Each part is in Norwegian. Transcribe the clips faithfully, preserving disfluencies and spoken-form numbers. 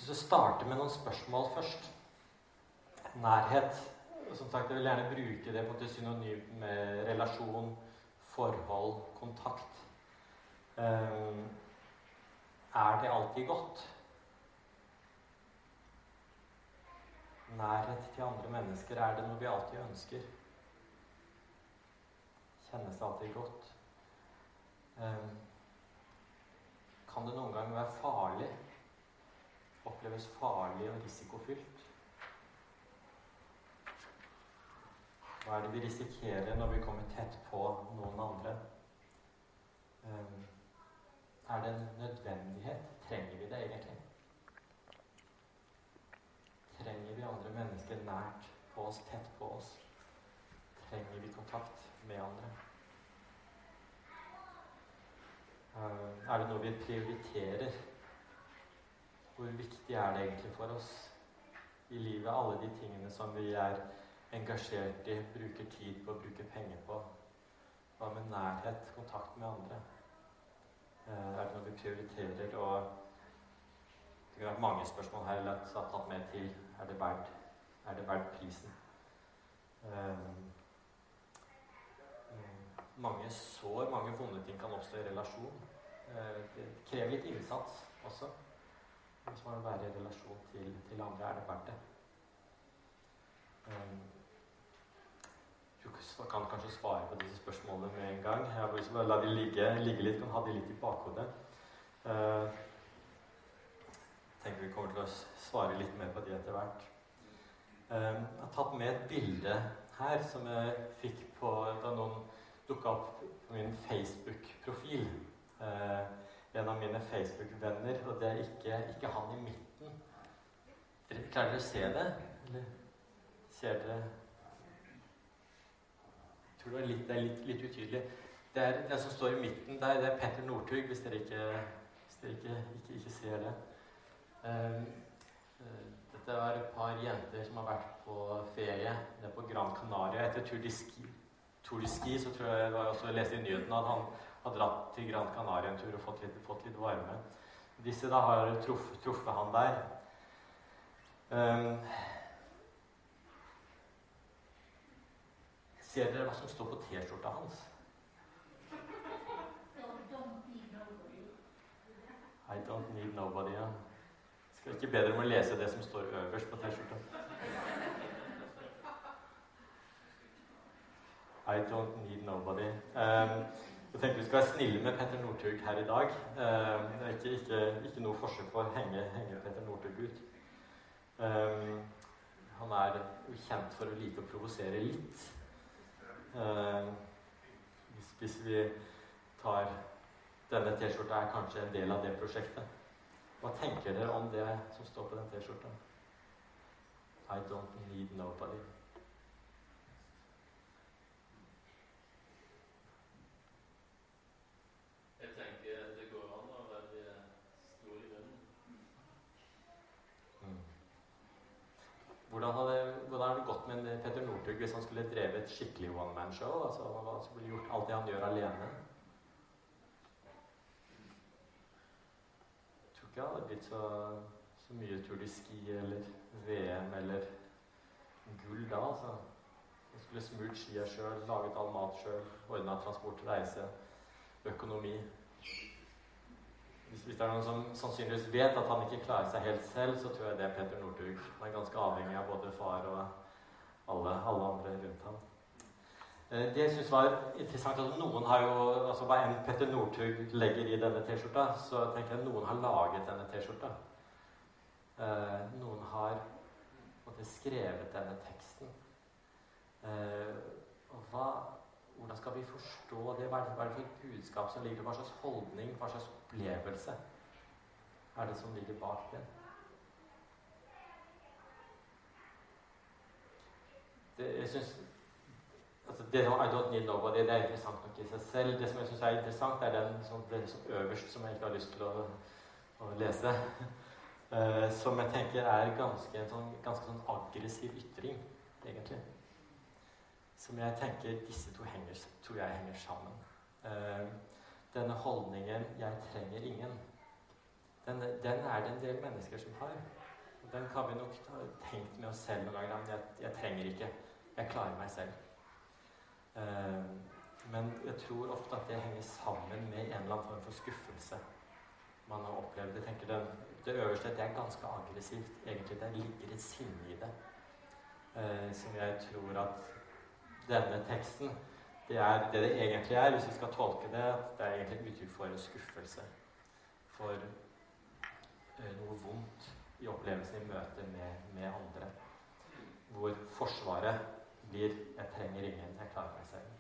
Så starte med noen spørsmål først. Nærhet. Som sagt, jeg vil gjerne bruke det på et synonym med relasjon, forhold, kontakt. Um, er det alltid godt? Nærhet til andre mennesker, er det noe vi alltid ønsker? Kjennes det alltid godt? Um, kan det noen gang være farlig? Oppleves farlig og risikofylt? Hva er det vi risikerer når vi kommer tett på noen andre? Um, er det en nødvendighet? Trenger vi det egentlig? Trenger vi andre mennesker nært på oss, tett på oss? Trenger vi kontakt med andre? Uh, er det noe vi prioriterer? Hvor viktig er det egentlig for oss i livet, alle de tingene som vi er engasjert i, bruker tid på, bruker penger på? Hva med nærhet, kontakt med andre? Uh, er det noe vi prioriterer? Og det kan være mange spørsmål her jeg har tatt med til. Er det verdt, er det verdt prisen? Um, um, mange sår, mange vonde ting kan oppstå i relasjon. Uh, det krever litt innsats også. Hvis man vil være i relasjon til, til andre, er det verdt det. Um, jeg kan kanskje svare på disse spørsmålene med en gang. Jeg vil bare la de ligge, ligge litt, kan ha de litt i bakhodet. Uh, jeg tenker vi kommer til å svare litt mer på de etter hvert. Um, jeg har tatt med et bilde her som jeg fikk på, da noen dukket opp på min Facebook-profil. Uh, en av mine Facebook-venner, og det er ikke, ikke han i midten. Klarer dere å se det? Eller ser dere? Jeg tror det er litt, det er litt, litt utydelig. Det er den som står i midten der, det er Petter Northug, hvis dere ikke, hvis dere ikke, ikke, ikke ser det. Um, dette var et par jenter som har vært på ferie nede på Gran Canaria etter Tour de Ski. Tour de Ski, så tror jeg det var også lest i nyheten at han har dratt til Gran Canaria en tur og fått litt, fått litt varme. Disse da har truffet, truffet han der. Um, ser dere hva som står på t-skjorta hans? I don't need nobody, ja. Skal ikke bedre om å lese det som står øverst på t-skjorta. I don't need nobody. Um, jeg tenker vi skal være snille med Petter Northug her i dag. Um, det er ikke, ikke, ikke noe forsøk på å henge, henge Petter Northug ut. Um, han er kjent for å like å provosere litt. Um, hvis, hvis vi tar denne t-skjorta er kanskje en del av det prosjektet. Hva tenker dere om det som står på den t-skjorta? I don't need nobody. Hvordan hadde, hvordan hadde det gått med Petter Northug hvis han skulle drevet et skikkelig one-man-show? Altså hva skulle gjort alt det han gjør alene? Jeg tror ikke det hadde blitt så, så mye Tour de Ski eller V M eller gull da, altså. Han skulle smurt skia selv, laget all mat selv, ordnet transport, reise, økonomi. Hvis, hvis det er noen som sannsynligvis vet at han ikke klarer seg helt selv, så tror jeg det er Petter Northug. Han er ganske avhengig av både far og alle, alle andre rundt ham. Det jeg synes var interessant, at noen har jo, altså hva enn Petter Northug legger i denne t-skjorta, så tenker jeg at noen har laget denne t-skjorta. Noen har måtte, skrevet denne teksten. Og hva... Hvordan skal vi forstå det? Hva er det, hva er det for budskap som ligger? Hva slags holdning, hva slags opplevelse er det som ligger bak det? det jeg synes, altså det I don't need nobody, det er interessant nok i seg selv. Det som jeg synes er interessant, er den som, det som øverst som jeg ikke har lyst til å, å lese. Uh, som jeg tenker er ganske en sånn, ganske sånn aggressiv ytring, egentlig. Som jeg tenker disse to henger, tror jeg henger sammen. Uh, denne holdningen 'jeg trenger ingen', den, den er det en del mennesker som har. Og den kan vi nok ha tenkt med oss selv noen ganger, men jeg, jeg trenger ikke. Jeg klarer meg selv. Uh, men jeg tror ofte at det henger sammen med en eller annen form for skuffelse man har opplevd. Jeg tenker den, det øverste, det er ganske aggressivt. Egentlig, det ligger et sinne i det. Uh, som jeg tror at denne teksten, det er det det egentlig er, hvis vi skal tolke det, at det er egentlig et uttrykk for en skuffelse. For uh, noe vondt i opplevelsen i møte med, med andre. Hvor forsvaret blir 'jeg trenger ingen, jeg klarer meg selv'.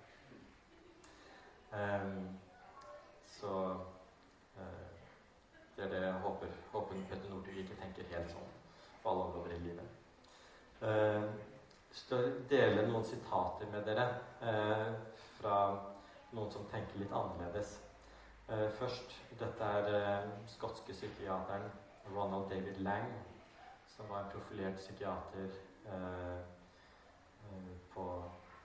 Um, så uh, det er det jeg håper, håper Petter Northug ikke tenker helt sånn på alle områder i livet. Uh, skal dele noen sitater med dere uh, fra noen som tenker litt annerledes. Uh, først, dette er uh, skotske psykiateren Ronald David Lang, som var en profilert psykiater uh, uh, på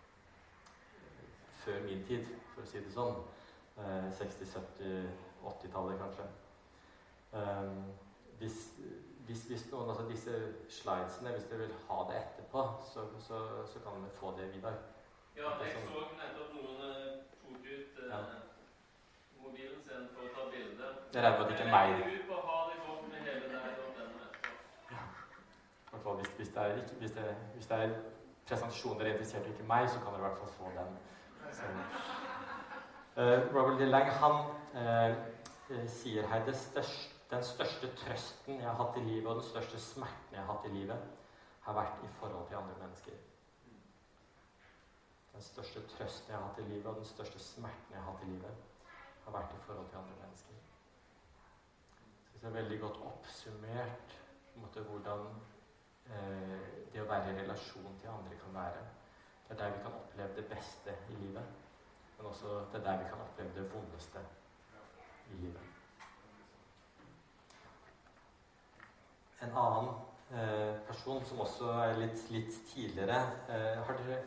før min tid, for å si det sånn. Eh, seksti-, sytti-, åtti-tallet kanskje. Um, hvis, hvis, hvis noen av altså disse slidesene, hvis dere vil ha det etterpå, så, så, så kan dere få det videre. Ja, jeg så nettopp noen tok ut eh, ja. mobilen sin for å ta bilder. Det er det ikke meg. Jeg legger ut på har de fått med hele der. Ja. I hvert fall hvis, hvis, det er, hvis, det, hvis det er presentasjoner dere er interessert i, ikke meg, så kan dere i hvert fall få den. Uh, Robert D. Lang, han uh, uh, sier her det største, den største trøsten jeg har hatt i livet, og den største smerten jeg har hatt i livet, har vært i forhold til andre mennesker. Den største trøsten jeg har hatt i livet, og den største smerten jeg har hatt i livet, har vært i forhold til andre mennesker. Så det er veldig godt oppsummert på en måte, hvordan uh, det å være i relasjon til andre kan være. Det er der vi kan oppleve det beste i livet, men også det er der vi kan oppleve det vondeste i livet. En annen eh, person som også er litt, litt tidligere, eh, har dere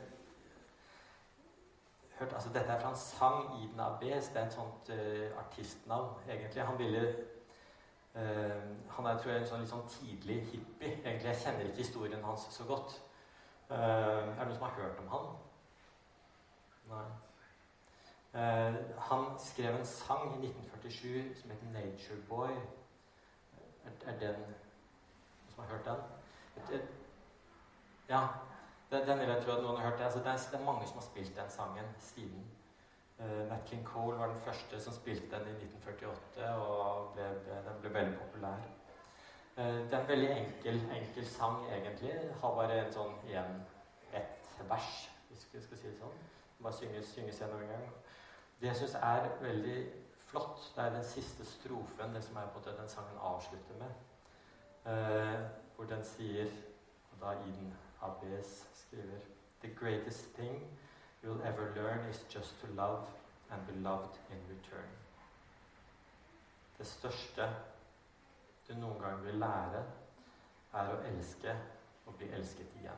hørt, altså dette er fra en sang, Iden Abes, det er et sånt eh, artistnavn egentlig. Han ville, eh, han er tror jeg en sånn litt sånn tidlig hippie, egentlig jeg kjenner ikke historien hans så godt. Uh, er det noen som har hørt om han? Nei. Uh, han skrev en sang i nitten førtisju som heter Nature Boy. Er, er den noen som har hørt den? Et, et, ja, den, den vil jeg tro at noen har hørt. Det. Altså, det, er, det er mange som har spilt den sangen siden. Uh, Nat King Cole var den første som spilte den i nitten førtiåtte, og ble, ble, den ble veldig populær. Uh, det er en veldig enkel, enkel sang, egentlig. Det har bare en sånn igjen ett vers, hvis vi skal si det sånn. Bare synges, synges gjennom en gang. Det jeg synes er veldig flott, det er den siste strofen, det som er på en måte den sangen avslutter med. Uh, hvor den sier, og da Iden Abes skriver, «The greatest thing you'll ever learn is just to love and be loved in return.» Det største du noen gang vil lære, er å elske og bli elsket igjen.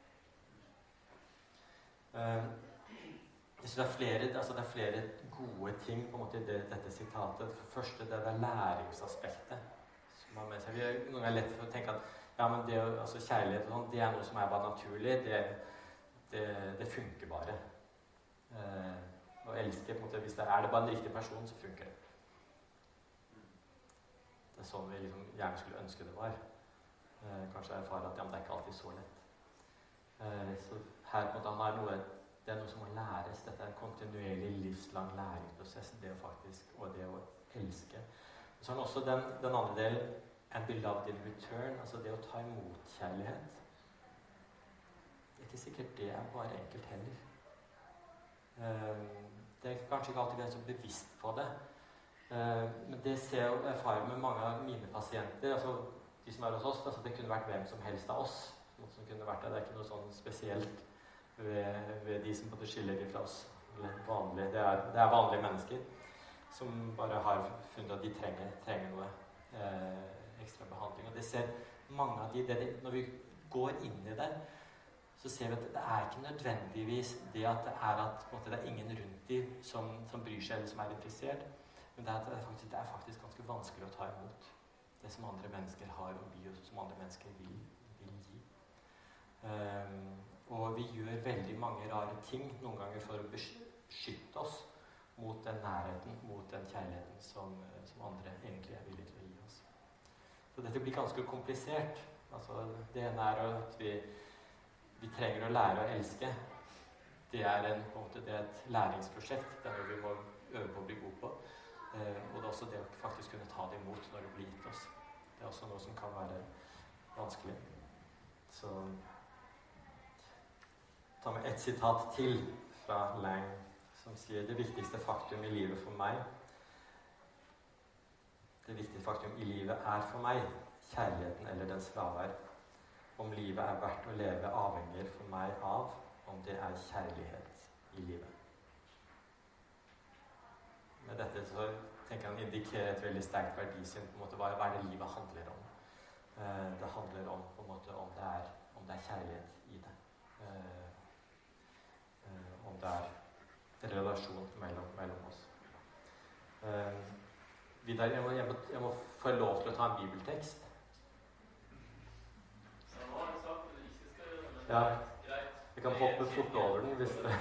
Uh, så det, er flere, altså det er flere gode ting på en måte i det, dette sitatet. For første, det er læringsaspektet. Som har med seg. Vi er noen ganger lett for å tenke at ja, men det, altså kjærlighet og sånn, det er noe som er bare naturlig. Det, det, det funker bare. Uh, å elske, på en måte, hvis det er det bare en riktig person, så funker det. Det er sånn vi liksom gjerne skulle ønske det var. Eh, kanskje erfare at ja, men det er ikke alltid så lett. Eh, så her på en måte han har noe, det er noe som må læres. Dette er en kontinuerlig livslang læringsprosess, det å faktisk, og det å elske. Og så har han også den, den andre delen, and be loved in return, altså det å ta imot kjærlighet. Det er ikke sikkert det er bare enkelt heller. Eh, det er kanskje ikke alltid vi er så bevisst på det. Uh, men det ser jeg og erfarer med mange av mine pasienter, altså de som er hos oss, altså det kunne vært hvem som helst av oss noe som kunne vært der. Det er ikke noe sånn spesielt ved, ved de som både skiller de fra oss vanlige. Det er, det er vanlige mennesker som bare har funnet at de trenger, trenger noe eh, ekstra behandling, og det ser mange av de, det de når vi går inn i det, så ser vi at det er ikke nødvendigvis det at det er at måte, det er ingen rundt de som, som bryr seg eller som er interessert. Men det er, det, er faktisk, det er faktisk ganske vanskelig å ta imot. det som andre mennesker har å by, og som andre mennesker vil, vil gi. Um, og vi gjør veldig mange rare ting noen ganger for å beskytte oss mot den nærheten, mot den kjærligheten som, som andre egentlig er villige til å gi oss. Så dette blir ganske komplisert. Altså, det ene er at vi, vi trenger å lære å elske. Det er, en, på en måte, det er et læringsprosjekt. Det er noe vi må øve på å bli gode på. Eh, og det er også det å faktisk kunne ta det imot når det blir gitt oss. Det er også noe som kan være vanskelig. Så ta med ett sitat til fra Lang, som sier det viktigste faktum i livet for meg det viktigste faktum i livet er for meg kjærligheten eller dens fravær. Om livet er verdt å leve avhenger for meg av om det er kjærlighet i livet. Med dette så tenker han indikerer et veldig sterkt verdisyn på en måte hva, hva er det livet handler om. Eh, det handler om på en måte om det er, om det er kjærlighet i det. Eh, eh, om det er en relasjon mellom, mellom oss. Eh, Vidar, jeg må, jeg, må, jeg må få lov til å ta en bibeltekst. Ja, nå har jeg sagt at du ikke skal gjøre det, men ja. Greit. Jeg kan hoppe fort over den hvis det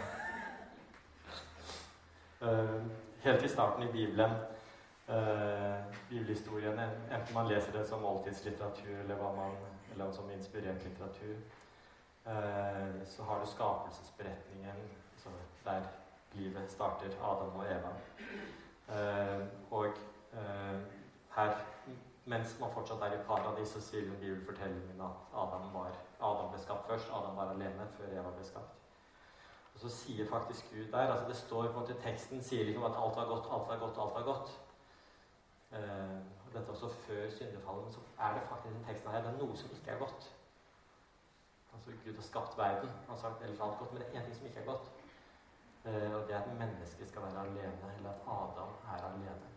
uh, Helt i starten i Bibelen, uh, bibelhistorien, enten man leser det som måltidslitteratur eller, hva man, eller som inspirert litteratur, uh, så har du skapelsesberetningen, altså der livet starter, Adam og Eva. Uh, og uh, her, mens man fortsatt er i paradis, så sier den bibelfortellingen at Adam, var, Adam ble skapt først. Adam var alene før Eva ble skapt. Og så sier faktisk Gud der, altså det står på en måte, teksten sier liksom at alt var godt, alt var godt, alt var godt. Uh, og dette også før syndefallet, men så er det faktisk den teksten her, det er noe som ikke er godt. Altså Gud har skapt verden, han har sagt ellers alt godt, men det er en ting som ikke er godt. Uh, og det er at mennesket skal være alene, eller at Adam er alene.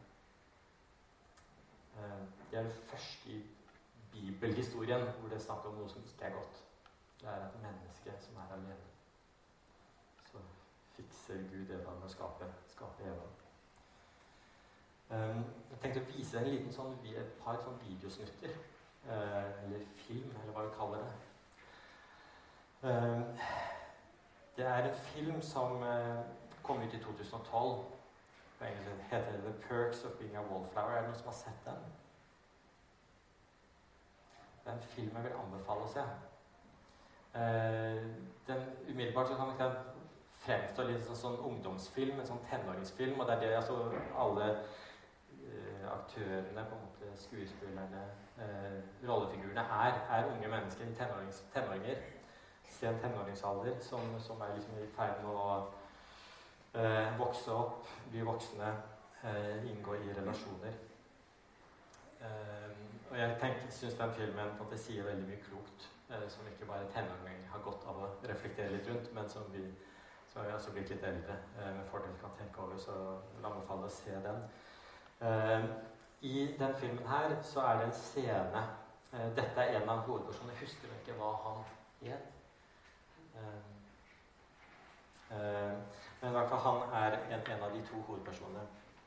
Uh, det er det første i bibelhistorien hvor det er snakk om noe som ikke er godt. Det er et menneske som er alene. Så fikser Gud Eva med å skape, skape Eva. Um, jeg tenkte å vise en liten sånn, et par sånn videosnutter, uh, eller film, eller hva vi kaller det. Um, Det er en film som eh, kom ut i to tusen og tolv. På engelsk heter det The Perks of Being a Wallflower. Er det noen som har sett den? Det er en film jeg vil anbefale å se. Eh, den, umiddelbart så kan den fremstå litt sånn, sånn ungdomsfilm, en sånn tenåringsfilm, og det er det altså alle eh, aktørene, på en måte skuespillerne, eh, rollefigurene er, er unge mennesker, tenårings, tenåringer. Sen tenåringsalder, som, som er liksom i ferd med å eh, vokse opp, bli voksne, eh, inngå i relasjoner. Eh, og jeg tenker, synes den filmen på at det sier veldig mye klokt, eh, som ikke bare tenåringer har godt av å reflektere litt rundt, men som vi, som vi også blitt litt eldre eh, med fordel kan tenke over, så la meg falle å se den. Eh, I den filmen her så er det en scene, eh, dette er en av hovedpersonene, jeg husker ikke hva han het. Uh, uh, men i hvert fall han er en, en av de to hovedpersonene.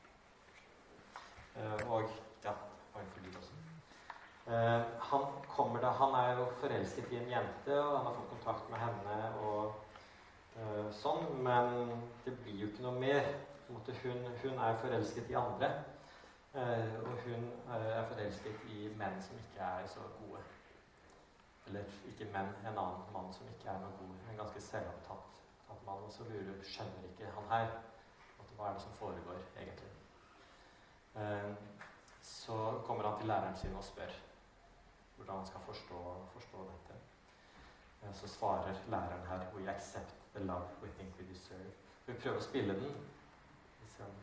Uh, og ja, var en forlyd også. Uh, han kommer da, han er jo forelsket i en jente, og han har fått kontakt med henne og uh, sånn, men det blir jo ikke noe mer. Hun, hun er forelsket i andre, uh, og hun uh, er forelsket i menn som ikke er så gode. Eller ikke menn, en annen mann som ikke er noe god, en ganske selvopptatt mann, og så lurer, skjønner ikke han her at hva er det som foregår egentlig. Eh, så kommer han til læreren sin og spør hvordan han skal forstå, forstå dette. Eh, så svarer læreren her, we accept the love we think we deserve. Vi prøver å spille den. Liksom.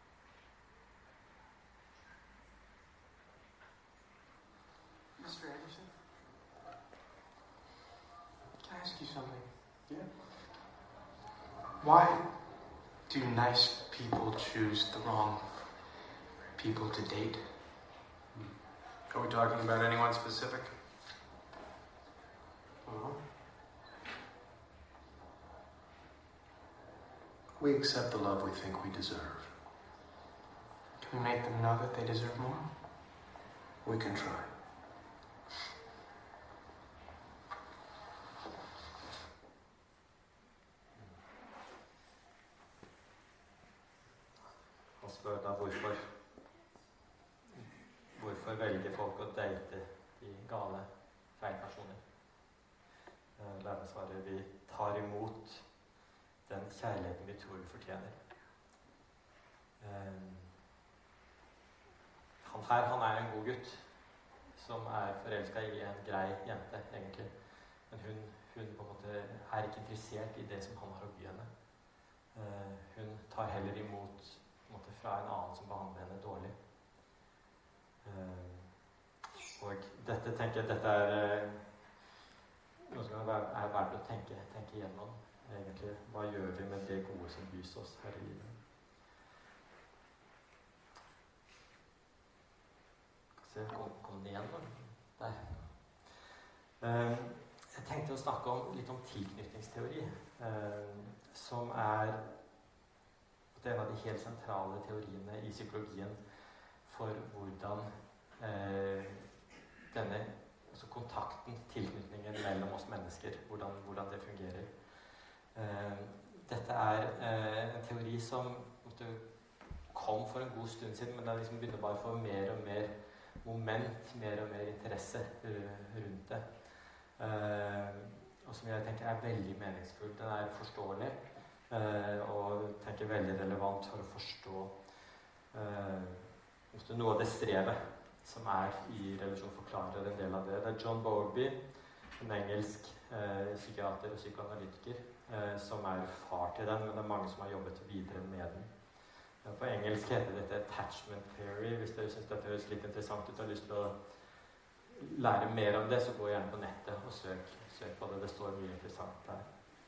mister Anderson? Can I ask you something? Yeah. Why do nice people choose the wrong people to date? Are we talking about anyone specific? Uh-huh. We accept the love we think we deserve. Can we make them know that they deserve more? We can try. Han spør da hvorfor hvorfor velger folk å date de gale, feil personer. Læreren svarer vi tar imot den kjærligheten vi tror vi fortjener. Um, han her han er en god gutt som er forelsket i en grei jente, egentlig. Men hun, hun på en måte er ikke interessert i det som han har å by henne. Uh, hun tar heller imot på en måte, fra en annen som behandler henne dårlig. Uh, og dette tenker jeg dette er uh, noe som er, er verdt å tenke, tenke igjennom. Egentlig, hva gjør vi med det gode som bys oss her i livet? Se, kom, kom ned nå. Der. Uh, jeg tenkte å snakke om, litt om tilknytningsteori, uh, som er en av de helt sentrale teoriene i psykologien for hvordan uh, denne altså kontakten, tilknytningen mellom oss mennesker, hvordan, hvordan det fungerer. Uh, dette er uh, en teori som måtte, kom for en god stund siden, men det liksom begynner bare å få mer og mer moment, mer og mer interesse rundt det. Uh, og som jeg tenker er veldig meningsfull. Den er forståelig, uh, og tenker veldig relevant for å forstå uh, noe av det strevet som er i relasjon, forklarer en del av det. Det er John Bowlby, en engelsk uh, psykiater og psykoanalytiker, uh, som er far til den, men det er mange som har jobbet videre med den. På engelsk heter dette attachment theory. Hvis dere synes dette høres litt interessant ut og har lyst til å lære mer om det, så gå gjerne på nettet og søk, søk på det. Det står mye interessant der.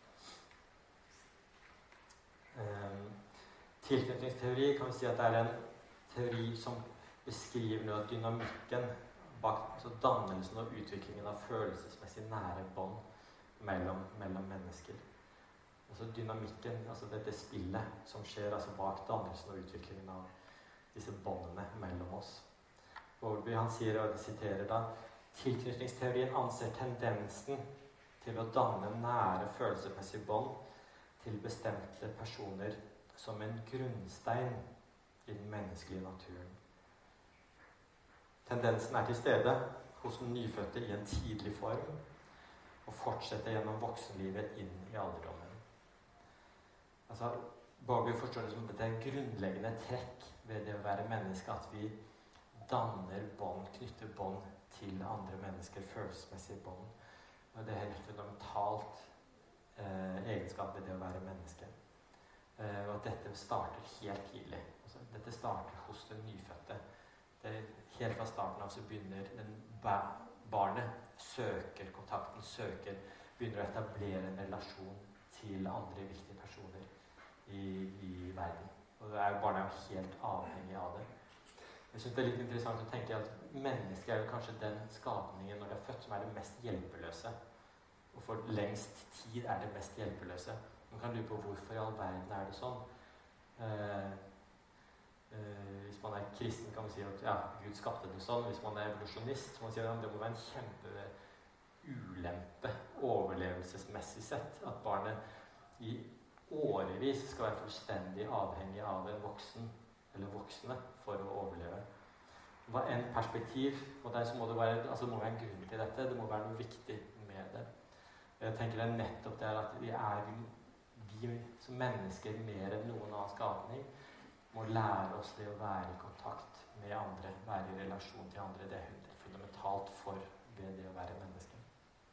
Um, tilknytningsteori kan vi si at det er en teori som beskriver noe av dynamikken bak altså dannelsen og utviklingen av følelsesmessig nære bånd mellom, mellom mennesker. Altså dynamikken, altså dette spillet som skjer altså bak dannelsen og utviklingen av disse båndene mellom oss. Bowlby han sier, og jeg siterer da, tilknytningsteorien anser tendensen til å danne nære følelsesmessige bånd til bestemte personer som en grunnstein i den menneskelige naturen. Tendensen er til stede hos den nyfødte i en tidlig form og fortsetter gjennom voksenlivet inn i alderdommen. Altså, Bowlby forstår det som at det er en grunnleggende trekk ved det å være menneske, at vi danner bånd, knytter bånd til andre mennesker, følelsesmessige bånd. Og det er helt fundamentalt eh, egenskap ved det å være menneske. Eh, og at dette starter helt tidlig. Altså, dette starter hos den nyfødte. Det, helt fra starten av så begynner den ba- barnet søker kontakten, søker, begynner å etablere en relasjon til andre viktige personer i, i verden. Og det er, barnet er jo helt avhengig av det. Jeg synes det er litt interessant å tenke at mennesket er jo kanskje den skapningen når det er født som er det mest hjelpeløse. Og for lengst tid er det mest hjelpeløse. Man kan lure på hvorfor i all verden er det sånn. Eh, eh, hvis man er kristen kan man si at ja, Gud skapte det sånn. Hvis man er evolusjonist så man sier at det må være en kjempe ulempe overlevelsesmessig sett at barnet i årevis skal være fullstendig avhengig av en voksen eller voksne for å overleve. Hva enn perspektiv, og der så må det være, altså det må være en grunn til dette, det må være noe viktig med det. Jeg tenker det er nettopp det at vi er, vi som mennesker mer enn noen annen skapning, må lære oss det å være i kontakt med andre, være i relasjon til andre. Det er fundamentalt for det, det å være menneske.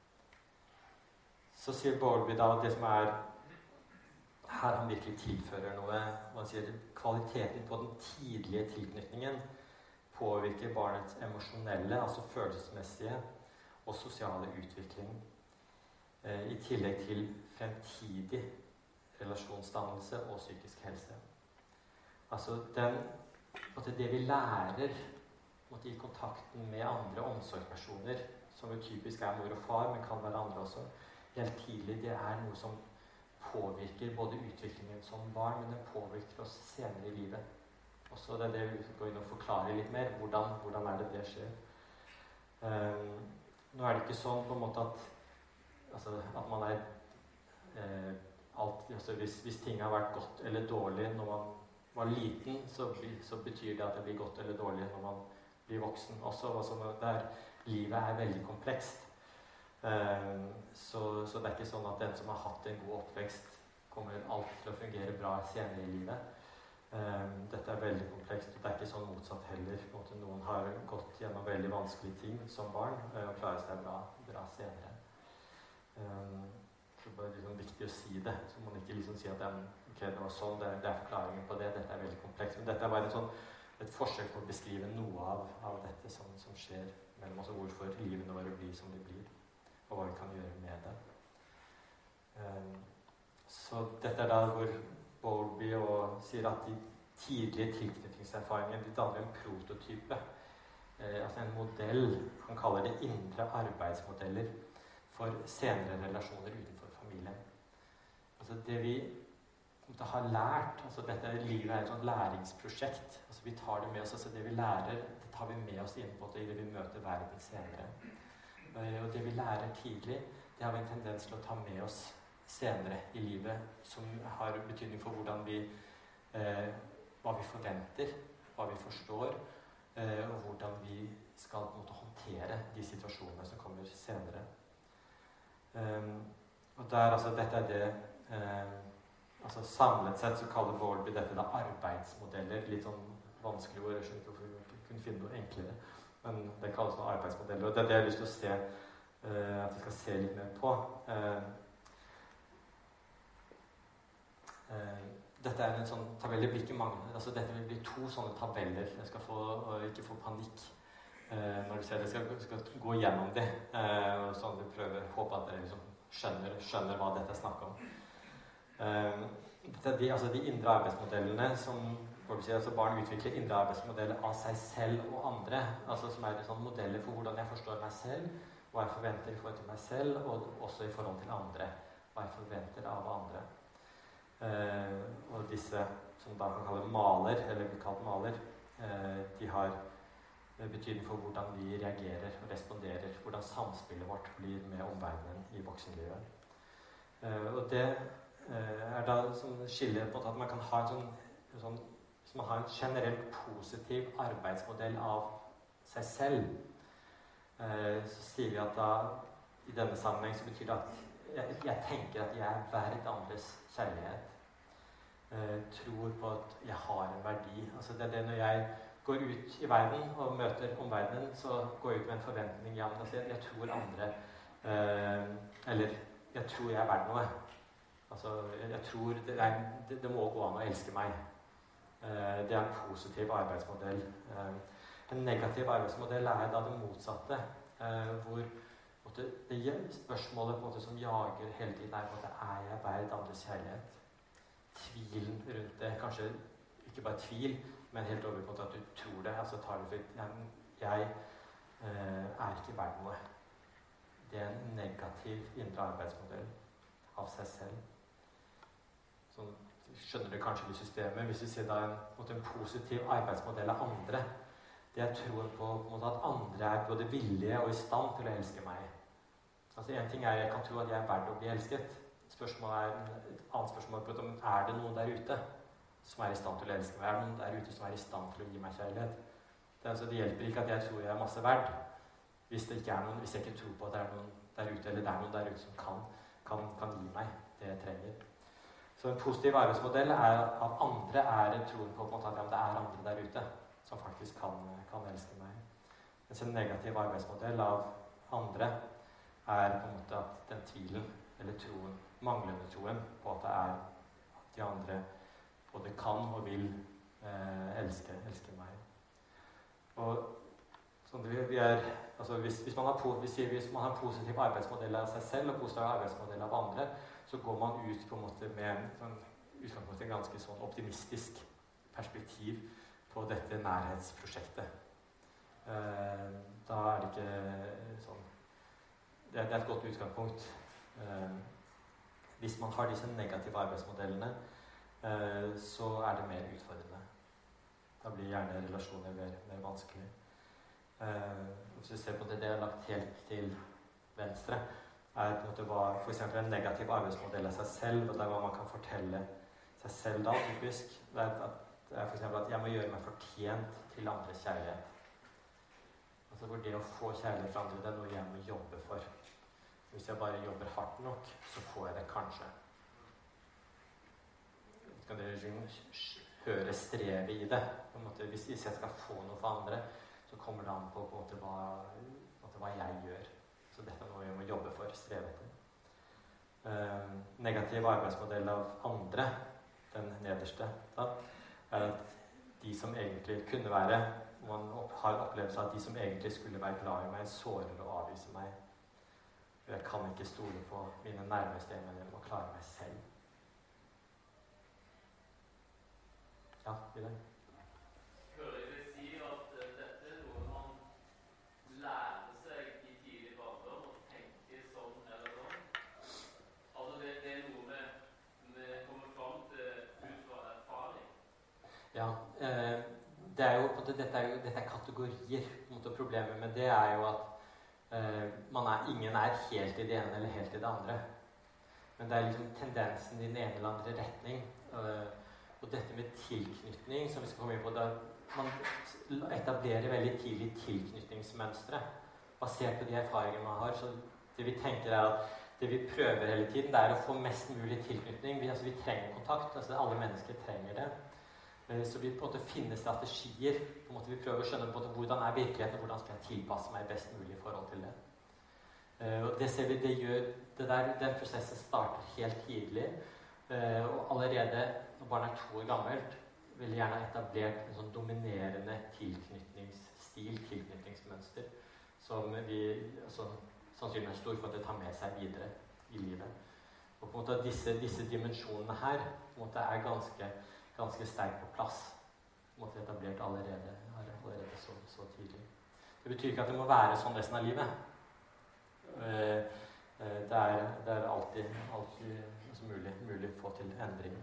Så sier Bowlby da at det som er her han virkelig tilfører noe, man sier kvaliteten på den tidlige tilknytningen påvirker barnets emosjonelle, altså følelsesmessige og sosiale utvikling, eh, i tillegg til fremtidig relasjonsdannelse og psykisk helse. Altså den, det vi lærer i kontakten med andre omsorgspersoner, som jo typisk er mor og far, men kan være andre også, helt tidlig, det er noe som påvirker både utviklingen som barn, men den påvirker oss senere i livet. Også det er det vi skal gå inn og forklare litt mer, hvordan, hvordan er det det skjer. Um, nå er det ikke sånn på en måte at, altså, at man er eh, alt, altså hvis, hvis ting har vært godt eller dårlig når man var liten, så, så betyr det at det blir godt eller dårlig når man blir voksen også. Altså, der, livet er veldig komplekst. Um, så, så det er ikke sånn at den som har hatt en god oppvekst, kommer alt til å fungere bra senere i livet. Um, dette er veldig komplekst, og det er ikke sånn motsatt heller. På en måte, noen har gått gjennom veldig vanskelige ting som barn uh, og klarer seg bra, bra senere. Um, så det er liksom viktig å si det, så man ikke liksom sier at den, okay, det var sånn, det, det er forklaringen på det, dette er veldig komplekst. Men dette er bare et, sånn, et forsøk på å beskrive noe av, av dette som, som skjer mellom oss, og hvorfor livene våre blir som de blir, og hva vi kan gjøre med det. Um, så dette er da hvor Bowlby og sier at de tidlige tilknytningserfaringene de danner en prototype, eh, altså en modell, han kaller det indre arbeidsmodeller, for senere relasjoner utenfor familien. Altså det vi det har lært, altså dette livet er et sånt læringsprosjekt, altså vi tar det med oss, altså det vi lærer, det tar vi med oss inn på det i det vi møter verden senere. Og det vi lærer tidlig, det har vi en tendens til å ta med oss senere i livet, som har betydning for hvordan vi, eh, hva vi forventer, hva vi forstår, eh, og hvordan vi skal på en måte håndtere de situasjonene som kommer senere. Um, og der, altså, dette er det, eh, altså samlet sett så kaller Bowlby dette da arbeidsmodeller, litt sånn vanskelig ord, jeg skjønner ikke hvorfor vi kunne finne noe enklere, men det kalles noe arbeidsmodeller, og det er det jeg har lyst til å se, eh, at vi skal se litt mer på. Eh, Uh, dette er en sånn tabell, det blir ikke mange, altså dette vil bli to sånne tabeller. Jeg skal få, og ikke få panikk uh, når du ser det. Jeg skal, skal gå gjennom det, uh, og sånn vi prøver, håper at dere liksom skjønner, skjønner hva dette er snakk om. Uh, det er de, altså de indre arbeidsmodellene som sier, altså barn utvikler indre arbeidsmodeller av seg selv og andre, altså som er sånn modeller for hvordan jeg forstår meg selv, hva jeg forventer i forhold til meg selv, og også i forhold til andre, hva jeg forventer av andre. Uh, og disse som da kan kalle maler, eller blir kalt maler, uh, de har betydning for hvordan vi reagerer og responderer, hvordan samspillet vårt blir med omverdenen i voksenlivet. Uh, og det uh, er da som skiller på at man kan ha en sånn, sånn hvis man har en generelt positiv arbeidsmodell av seg selv, uh, så sier vi at da i denne sammenheng så betyr det at jeg, jeg tenker at jeg er verd andres kjærlighet. Uh, tror på at jeg har en verdi. Altså det er det når jeg går ut i verden og møter omverdenen, så går jeg ut med en forventning. Ja, men altså jeg, jeg tror andre uh, eller jeg tror jeg er verdt noe. Altså jeg, jeg tror det, er, det, det må gå an å elske meg. Uh, det er en positiv arbeidsmodell. Uh, en negativ arbeidsmodell er da det motsatte, uh, hvor måte, det spørsmålet på en måte, som jager hele tiden er på en måte, er jeg verd andres kjærlighet? Tvilen rundt det, kanskje ikke bare tvil, men helt over på at du tror det, altså tar det for jeg, jeg eh, er ikke verdt noe. Det er en negativ indre arbeidsmodell av seg selv. Sånn, skjønner du kanskje det systemet, hvis vi ser da en, en positiv arbeidsmodell av andre, det jeg tror på, på en måte, at andre er både villige og i stand til å elske meg. Altså en ting er, jeg kan tro at jeg er verdt å bli elsket. Spørsmålet er, et annet spørsmål på om er det noen der ute som er i stand til å elske meg? Er det noen der ute som er i stand til å gi meg kjærlighet? Det, altså, det hjelper ikke at jeg tror jeg er masse verd, hvis, det ikke er noen, hvis jeg ikke tror på at det er noen der ute, eller det er noen der ute som kan, kan, kan gi meg det jeg trenger. Så en positiv arbeidsmodell er, av andre er troen på, på en måte, at ja, det er andre der ute som faktisk kan, kan elske meg. Mens en negativ arbeidsmodell av andre er på en måte at den tvilen eller troen, manglende troen på at det er at de andre både kan og vil eh, elske, elske meg. Og sånn vi, vi er, altså hvis, hvis, man har, hvis, hvis man har en positiv arbeidsmodell av seg selv og positiv arbeidsmodell av andre, så går man ut på en måte med en sånn, utgangspunkt en ganske sånn optimistisk perspektiv på dette nærhetsprosjektet. Eh, da er det ikke sånn, det er, det er et godt utgangspunkt. Eh, hvis man har disse negative arbeidsmodellene, eh, så er det mer utfordrende. Da blir gjerne relasjoner mer, mer vanskelig. Uh, hvis du ser på det, det er lagt helt til venstre, er på en måte hva for eksempel en negativ arbeidsmodell av seg selv, og det er hva man kan fortelle seg selv da, typisk. Det er, at, det er for eksempel at jeg må gjøre meg fortjent til andres kjærlighet. Altså hvor det å få kjærlighet fra andre, det er noe jeg må jobbe for. Hvis jeg bare jobber hardt nok, så får jeg det kanskje. Så kan dere høre strevet i det. På en måte, hvis jeg skal få noe for andre, så kommer det an på, på en måte, hva, på en måte, hva jeg gjør. Så dette er noe jeg må jobbe for, streve etter. Uh, negativ arbeidsmodell av andre, den nederste, da, er at de som egentlig kunne være, man opp, har opplevelse av at de som egentlig skulle være glad i meg, sårer og avviser meg. Jeg kan ikke stole på mine nærmeste, men jeg må klare meg selv. Ja, Vidar? Hører jeg vil si at uh, dette er noe man lærer seg i tidlig barndom og tenker sånn eller sånn. Altså det, det er noe vi, vi kommer fram til ut fra erfaring. Ja, eh, det er jo, dette, er jo, dette er kategorier. På en måte, problemet med det er jo at eh, man er, ingen er helt i det ene eller helt i det andre. Men det er liksom tendensen i den ene eller andre retning. Eh, og dette med tilknytning, som vi skal komme inn på, der man etablerer veldig tidlig tilknytningsmønstre. Basert på de erfaringene man har. Så det vi tenker er at det vi prøver hele tiden, det er å få mest mulig tilknytning. Vi, altså, vi trenger kontakt. Altså, alle mennesker trenger det. Så vi på en måte finner strategier. På en måte vi prøver å skjønne på en måte hvordan er virkeligheten, og hvordan skal jeg tilpasse meg best mulig i forhold til det. Og det ser vi, det gjør, det der, den prosessen starter helt tidlig. Og allerede når barnet er to år gammelt, vil gjerne ha etablert en sånn dominerende tilknytningsstil, tilknytningsmønster, som vi altså, sannsynligvis er stor for at det tar med seg videre i livet. Og på en måte disse, disse dimensjonene her på en måte er ganske ganske sterkt på plass. Måtte etablert allerede, allerede så, så tidlig. Det betyr ikke at det må være sånn resten av livet. Uh, uh, det, er, det er alltid, alltid altså mulig, mulig å få til endringer.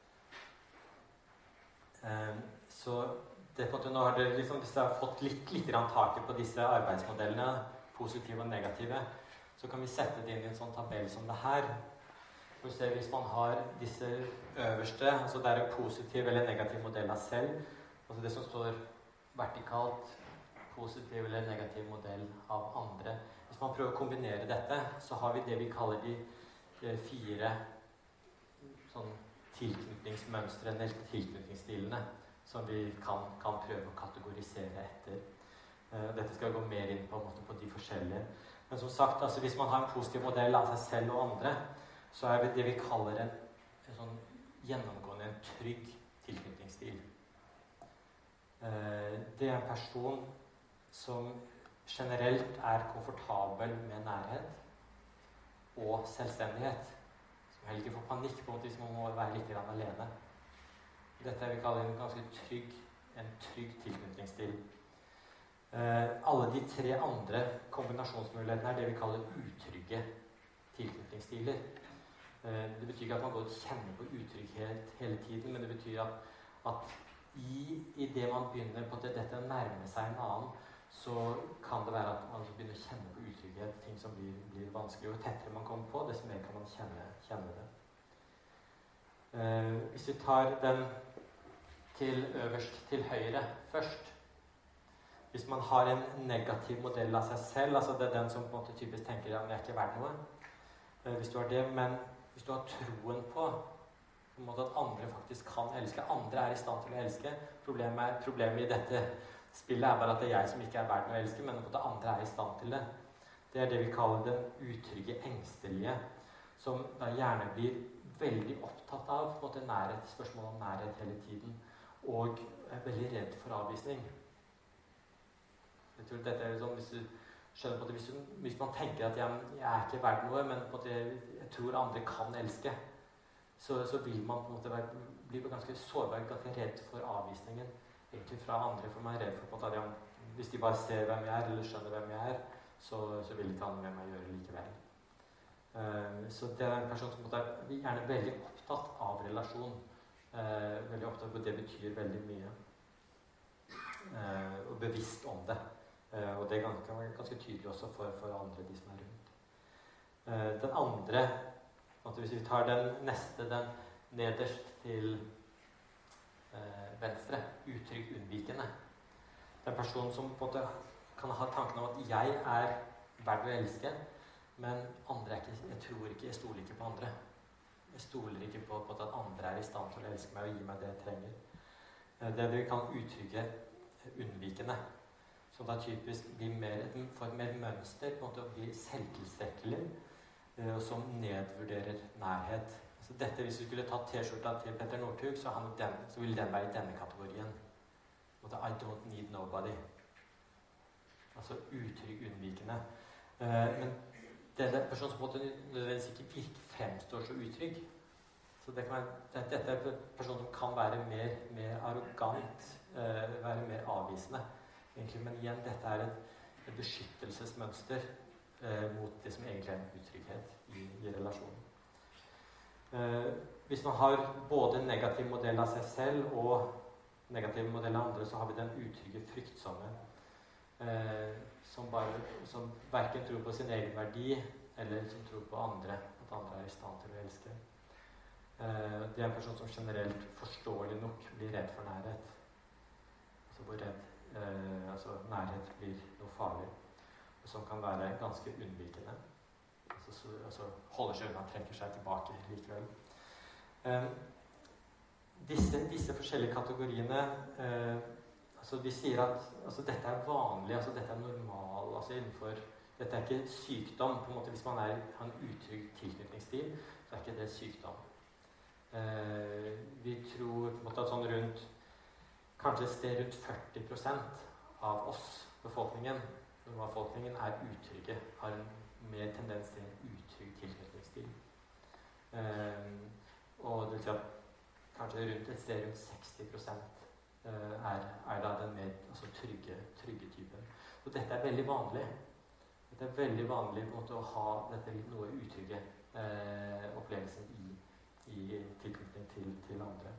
Uh, så det, på en måte, nå har dere liksom, hvis dere har fått litt, litt taket på disse arbeidsmodellene, positive og negative, så kan vi sette det inn i en sånn tabell som det her. For å se, hvis man har disse øverste, altså det er en positiv eller negativ modell av selv, altså det som står vertikalt, positiv eller negativ modell av andre. Hvis man prøver å kombinere dette, så har vi det vi kaller de, de fire sånn, tilknytningsmønstrene, eller tilknytningsstilene, som vi kan, kan prøve å kategorisere etter. Uh, dette skal vi gå mer inn på, på, en måte, på de forskjellige. Men som sagt, altså, hvis man har en positiv modell av seg selv og andre, så er det det vi kaller en, en sånn gjennomgående en trygg tilknytningsstil. Eh, det er en person som generelt er komfortabel med nærhet og selvstendighet. Som heller ikke får panikk på hvis man må være litt alene. Dette er vi kaller en ganske trygg, en trygg tilknytningsstil. Eh, alle de tre andre kombinasjonsmulighetene er det vi kaller utrygge tilknytningsstiler. Det betyr ikke at man går og kjenner på utrygghet hele tiden, men det betyr at, at i, i det man begynner på det, dette å nærme seg en annen, så kan det være at man begynner å kjenne på utrygghet, ting som blir, blir vanskelig. Og tettere man kommer på, desto mer kan man kjenne, kjenne det. Uh, hvis vi tar den til øverst til høyre først. Hvis man har en negativ modell av seg selv, altså det er den som på en måte typisk tenker at jeg er ikke verdt noe, uh, hvis du har det, men hvis du har troen på, på en måte at andre faktisk kan elske, andre er i stand til å elske. Problemet, er, problemet i dette spillet er bare at det er jeg som ikke er verdt å elske, men at andre er i stand til det. Det er det vi kaller den utrygge, engstelige, som da gjerne blir veldig opptatt av på en måte nærhet, spørsmål om nærhet hele tiden, og er veldig redd for avvisning. Jeg tror dette er sånn, hvis du skjønner på det, hvis, du, hvis man tenker at jeg, jeg er ikke verdt noe, men på det, jeg tror andre kan elske, så, så vil man på en måte være, bli ganske sårbar, ganske redd for avvisningen egentlig fra andre, for man er redd for på en måte at jeg, hvis de bare ser hvem jeg er, eller skjønner hvem jeg er, så, så vil ikke andre med meg gjøre likevel. Uh, så det er en person som er gjerne veldig opptatt av relasjon, uh, veldig opptatt av det betyr veldig mye, uh, og bevisst om det. Eh, og det kan være ganske tydelig også for, for andre, de som er rundt. Eh, den andre, hvis vi tar den neste, den nederst til eh, venstre, utrygg unnvikende. Den personen som på en måte kan ha tanken om at jeg er verdt å elske, men andre er ikke, jeg tror ikke, jeg stoler ikke på andre. Jeg stoler ikke på, på at andre er i stand til å elske meg og gi meg det jeg trenger. Eh, det vi kan utrygge unnvikende, som da typisk blir mer, får et mer mønster, på en måte å bli selvtilstrekkelig, eh, og som nedvurderer nærhet. Så dette, hvis vi skulle tatt T-skjorta til Petter Northug, så, han den, så ville den være i denne kategorien. I don't need nobody. Altså utrygg unnvikende. Eh, men det er en person som på en måte nødvendigvis ikke virker fremstår så utrygg. Så det kan være, det, dette er en person som kan være mer, mer arrogant, eh, være mer avvisende. Egentlig. Men igjen, dette er et, et beskyttelsesmønster eh, mot det som egentlig er en utrygghet i, i relasjonen. Eh, hvis man har både en negativ modell av seg selv og negativ modell av andre, så har vi den utrygge, fryktsomme, eh, som, bare, som hverken tror på sin egen verdi, eller som tror på andre, at andre er i stand til å elske. Eh, det er en person som generelt forståelig nok blir redd for nærhet. Altså hvor redd eh, altså nærhet blir noe farlig, og som kan være ganske unnvikende. Altså, så, altså holder seg unna, trekker seg tilbake likevel. Eh, disse, disse forskjellige kategoriene, eh, altså vi sier at altså dette er vanlig, altså dette er normal, altså innenfor, dette er ikke sykdom, på en måte hvis man er, har en utrygg tilknytningsstil, så er ikke det sykdom. Eh, vi tror på en måte at sånn rundt, kanskje et sted rundt førti prosent av oss, befolkningen, befolkningen er utrygge, har en mer tendens til en utrygg tilknytningsstil. Eh, og det vil si at kanskje rundt et sted rundt seksti prosent eh, er, er da den mer altså, trygge, trygge typen. Og dette er veldig vanlig. Dette er veldig vanlig på en måte, å ha dette litt noe utrygge eh, opplevelsen i, i tilknytning til, til andre.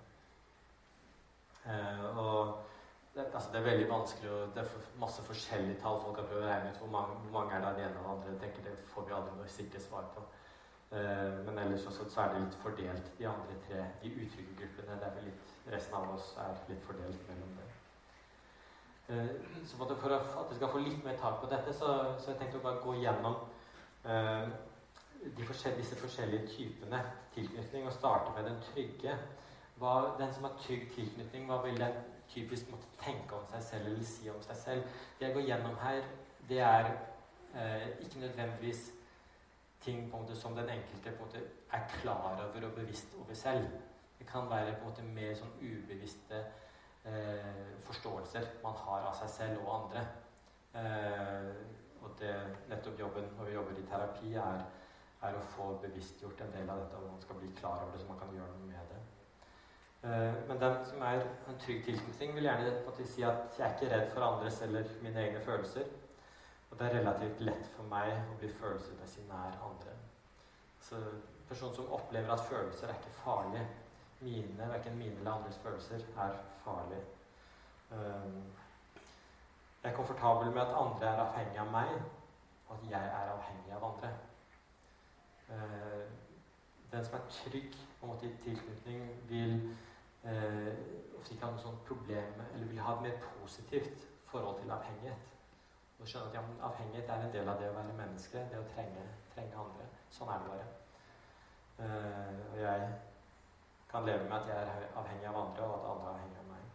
Eh, og det, altså, det er veldig vanskelig, og det er for, masse forskjellige tall. Folk har prøvd å regne ut hvor mange, hvor mange er det det ene og det andre. Jeg tenker det får vi aldri noe sikkert svar på. Uh, men ellers også, så er det litt fordelt, de andre tre, de utrygge gruppene. Det er vel litt, resten av oss er litt fordelt mellom det. Uh, så for at vi skal få litt mer tak på dette, så, så jeg tenkte å bare gå gjennom uh, de forskjell, disse forskjellige typene tilknytning, og starte med den trygge. Hva, den som har trygg tilknytning, hva vil den typisk måtte tenke om seg selv, eller si om seg selv? Det jeg går gjennom her, det er uh, ikke nødvendigvis ting på en måte som den enkelte på en måte er klar over og bevisst over selv. Det kan være på en måte mer sånn ubevisste eh, forståelser man har av seg selv og andre. Eh, og det nettopp jobben når vi jobber i terapi er, er å få bevisstgjort en del av dette, og man skal bli klar over det så man kan gjøre noe med det. Eh, men den som er en trygg tilknytning vil gjerne på en måte si at jeg er ikke redd for andres eller mine egne følelser. Og det er relativt lett for meg å bli følelsesmessig nær andre. Så en person som opplever at følelser er ikke farlige. Mine, hverken mine eller andres følelser er farlige. Um, jeg er komfortabel med at andre er avhengig av meg, og at jeg er avhengig av andre. Uh, den som er trygg på en måte i tilknytning, vil uh, ofte ikke ha noe sånt problem, eller vil ha et mer positivt forhold til avhengighet. Og skjønne at ja, avhengighet er en del av det å være menneske, det å trenge, trenge andre. Sånn er det bare. Uh, og jeg kan leve med at jeg er avhengig av andre, og at andre er avhengig av meg.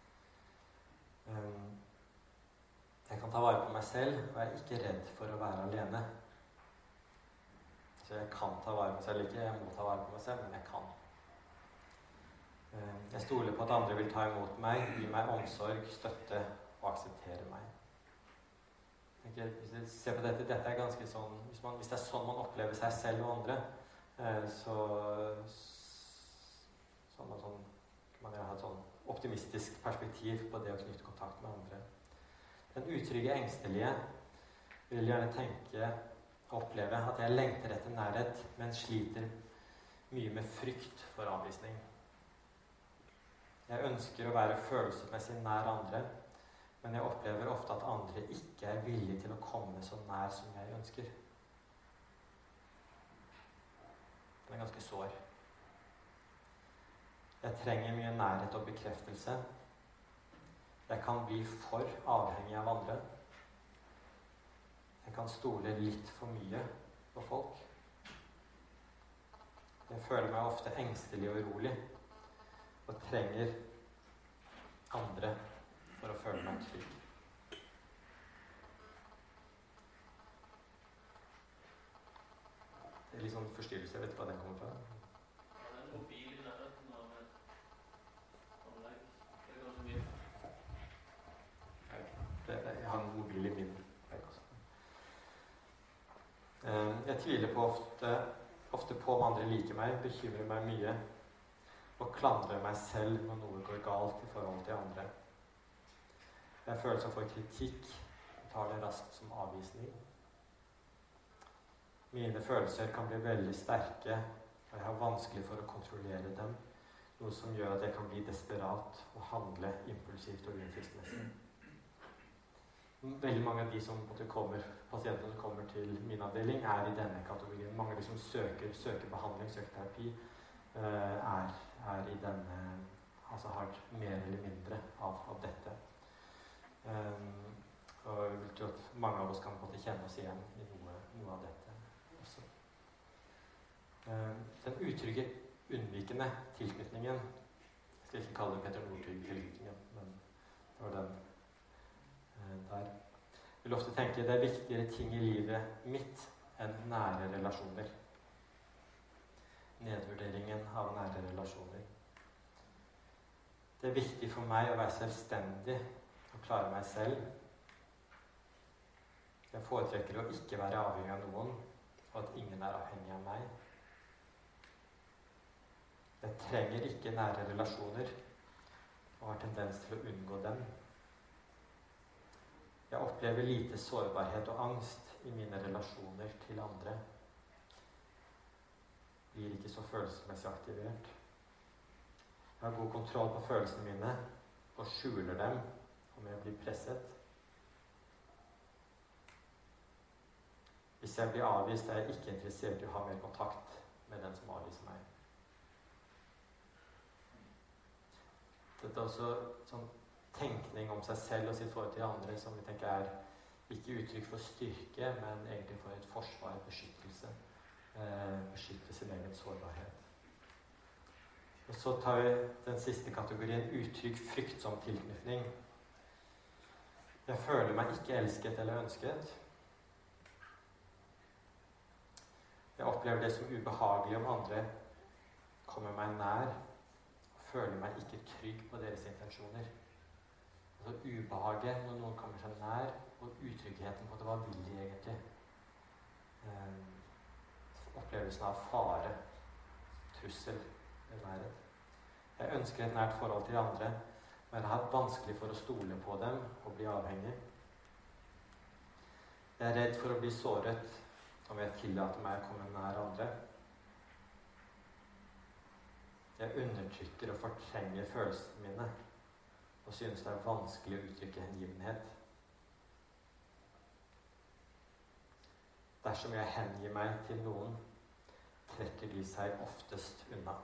Um, jeg kan ta vare på meg selv, og jeg er ikke redd for å være alene. Så jeg kan ta vare på meg selv, ikke jeg må ta vare på meg selv, men jeg kan. Uh, jeg stoler på at andre vil ta imot meg, gi meg omsorg, støtte og akseptere meg. Hvis jeg ser på dette, dette er ganske sånn, hvis, man, hvis det er sånn man opplever seg selv og andre, eh, så, så man sånn, kan man ha et sånn optimistisk perspektiv på det å knytte kontakt med andre. Den utrygge engstelige vil gjerne tenke og oppleve at jeg lengter etter nærhet, men sliter mye med frykt for avvisning. Jeg ønsker å være følelsesmessig nær andre, Men jeg opplever ofte at andre ikke er villige til å komme så nær som jeg ønsker. Den er ganske sår. Jeg trenger mye nærhet og bekreftelse. Jeg kan bli for avhengig av andre. Jeg kan stole litt for mye på folk. Jeg føler meg ofte engstelig og urolig, og trenger andre for å føle meg trygg. Det er litt sånn forstyrrelse, jeg vet ikke hva den kommer fra. Ja, det er en mobil i nærheten av et anlegg. Det er ganske mye. Det, det, jeg har en mobil i min vegg også. Jeg tviler på ofte, ofte på om andre liker meg, bekymrer meg mye, og klandrer meg selv når noe går galt i forhold til andre. Jeg føler som får kritikk, og tar det raskt som avvisning. Mine følelser kan bli veldig sterke, og jeg har vanskelig for å kontrollere dem, noe som gjør at jeg kan bli desperat og handle impulsivt og uhensiktsmessig. Veldig mange av de som kommer, pasienter som kommer til min avdeling, er i denne kategorien. Mange av de som søker, søker behandling, søker terapi, er, er i denne, altså har mer eller mindre av, av dette. Um, og jeg vil tro at mange av oss kan måtte kjenne oss igjen i noe, noe av dette også. Um, den utrygge, unnvikende tilknytningen, jeg skal ikke kalle det Petter Northug-tilknytningen, men det var den der. Jeg vil ofte tenke det er viktigere ting i livet mitt enn nære relasjoner. Nedvurderingen av nære relasjoner. Det er viktig for meg å være selvstendig og klare meg selv. Jeg foretrekker å ikke være avhengig av noen, og at ingen er avhengig av meg. Jeg trenger ikke nære relasjoner, og har tendens til å unngå dem. Jeg opplever lite sårbarhet og angst i mine relasjoner til andre. Blir ikke så følelsesmessig aktivert. Jeg har god kontroll på følelsene mine, og skjuler dem om jeg blir presset. Hvis jeg blir avvist, er jeg ikke interessert i å ha mer kontakt med den som avviser meg. Dette er også sånn tenkning om seg selv og sitt forhold til andre som vi tenker er ikke uttrykk for styrke, men egentlig for et forsvar, beskyttelse. Eh, beskytte sin egen sårbarhet. Og så tar vi den siste kategorien, utrygg, fryktsom tilknytning. Jeg føler meg ikke elsket eller ønsket. Jeg opplever det som ubehagelig om andre kommer meg nær, og føler meg ikke trygg på deres intensjoner. Altså ubehaget når noen kommer seg nær, og utryggheten på at det var villig egentlig. Um, opplevelsen av fare, trussel ved nærhet. Jeg ønsker et nært forhold til andre, men jeg har hatt vanskelig for å stole på dem og bli avhengig. Jeg er redd for å bli såret om jeg tillater meg å komme nær andre. Jeg undertrykker og fortrenger følelsene mine, og synes det er vanskelig å uttrykke hengivenhet. Dersom jeg hengir meg til noen, trekker de seg oftest unna.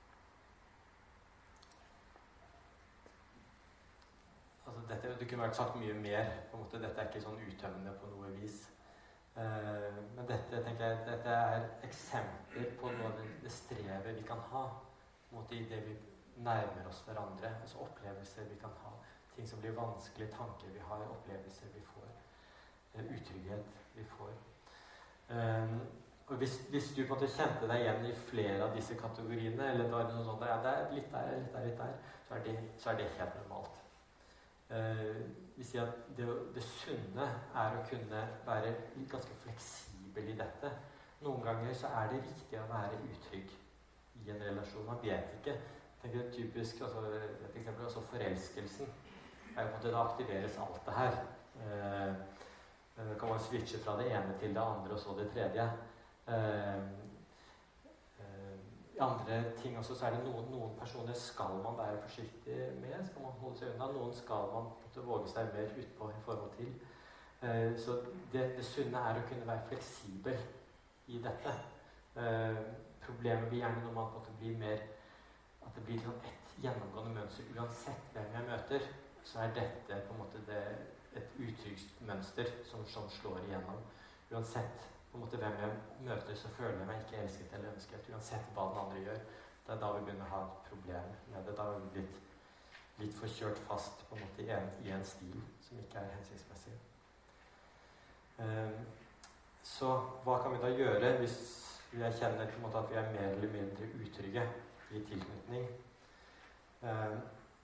Altså, dette, det kunne vært sagt mye mer. På en måte. Dette er ikke sånn uttømmende på noe vis. Eh, men dette, tenker jeg, dette er eksempler på noe av det, det strevet vi kan ha på en måte, i det vi nærmer oss hverandre. Altså opplevelser vi kan ha. Ting som blir vanskelig, tanker vi har, opplevelser vi får. Eh, utrygghet vi får. Um, og hvis, hvis du på en måte kjente deg igjen i flere av disse kategoriene, eller det var noe sånt, ja, det er litt der, litt der, litt der, så er det, så er det helt normalt. Uh, vi sier at det, det sunne er å kunne være ganske fleksibel i dette. Noen ganger så er det riktig å være utrygg i en relasjon. Man vet ikke. Jeg tenker typisk, altså, et eksempel, altså forelskelsen. Er jo på en måte, det aktiveres alt det her. Uh, Det kan man switche fra det ene til det andre, og så det tredje. Eh, eh, I andre ting også så er det noen, noen personer skal man være forsiktig med, skal man holde seg unna. Noen skal man måtte våge seg mer utpå i forhold til. Eh, så det, det sunne er å kunne være fleksibel i dette. Eh, problemet blir gjerne når man måtte bli mer, at det blir liksom et gjennomgående mønster. Uansett hvem jeg møter, så er dette på en måte det, et uttrykst mønster som, som slår igjennom. Uansett på en måte hvem jeg møter, så føler jeg meg ikke elsket eller ønsket. Uansett hva den andre gjør. Det er da vi begynner å ha et problem med det. Da har vi blitt litt forkjørt fast på en måte i en, i en stil som ikke er hensiktsmessig. Um, så hva kan vi da gjøre hvis jeg kjenner på en måte at vi er mer eller mindre utrygge i tilknytning? Um,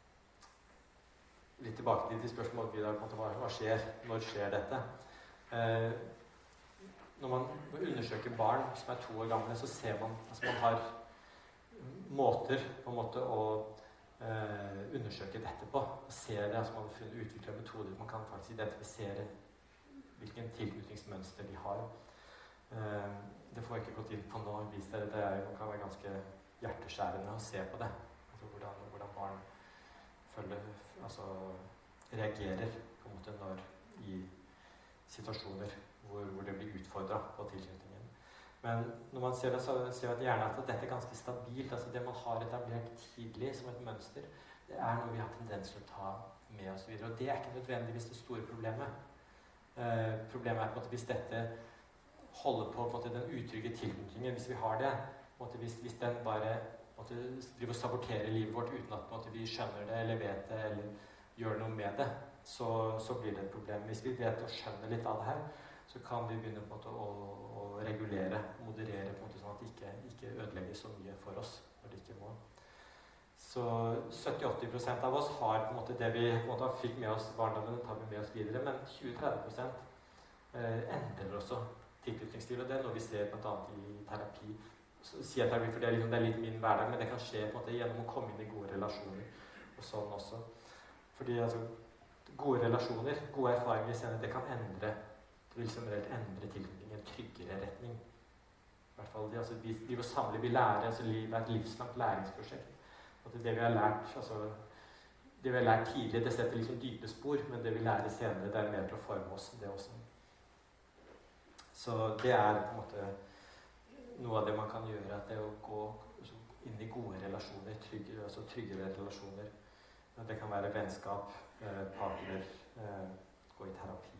litt tilbake til spørsmålet vi da, på en måte, hva, hva skjer, når skjer dette? Uh, Når man undersøker barn som er to år gamle, så ser man at altså man har måter på en måte å eh, undersøke dette på. Og ser det, altså man har utviklet metoder man kan faktisk identifisere hvilken tilknytningsmønster de har. Eh, det får jeg ikke gått inn på nå. Vis dere, det er, kan være ganske hjerteskjærende å se på det. Altså hvordan, hvordan barn følger, altså reagerer på en måte når i situasjoner Hvor, hvor det blir utfordret på tilknytningen. Men når man ser det, så ser man gjerne at dette er ganske stabilt. Altså det man har etablert tidlig som et mønster, det er noe vi har tendens til å ta med oss videre. Og det er ikke nødvendigvis det store problemet. Eh, problemet er på en måte hvis dette holder på, på en måte, den utrygge tilknytningen, hvis vi har det, på en måte, hvis, hvis den bare på en måte, driver og saboterer livet vårt uten at på en måte, vi skjønner det, eller vet det, eller gjør noe med det, så, så blir det et problem. Hvis vi vet og skjønner litt av det her, så kan vi begynne på en måte å, å regulere, moderere, på en måte sånn at det ikke, ikke ødelegger så mye for oss når det ikke må. Så sytti til åtti prosent av oss har på en måte det vi på en måte fikk med oss i barndommen, tar vi med oss videre, men tjue til tretti prosent eh, endrer også tilknytningsstil, og det er noe vi ser blant annet i terapi. Så sier jeg terapi, for det er, liksom, det er litt min hverdag, men det kan skje på en måte gjennom å komme inn i gode relasjoner, og sånn også. Fordi altså, gode relasjoner, gode erfaringer senere, det kan endre Det vil som regel endre tilknytning i en tryggere retning. I hvert fall, det, altså, vi, vi må samle, vi lærer, altså liv er et livslangt læringsprosjekt. At det vi har lært, altså, det vi har lært tidlig, det setter liksom dype spor, men det vi lærer senere, det er mer til å forme oss, det også. Så det er på en måte noe av det man kan gjøre, at det å gå altså, inn i gode relasjoner, trygge, altså tryggere relasjoner. Det kan være vennskap, eh, partner, eh, gå i terapi.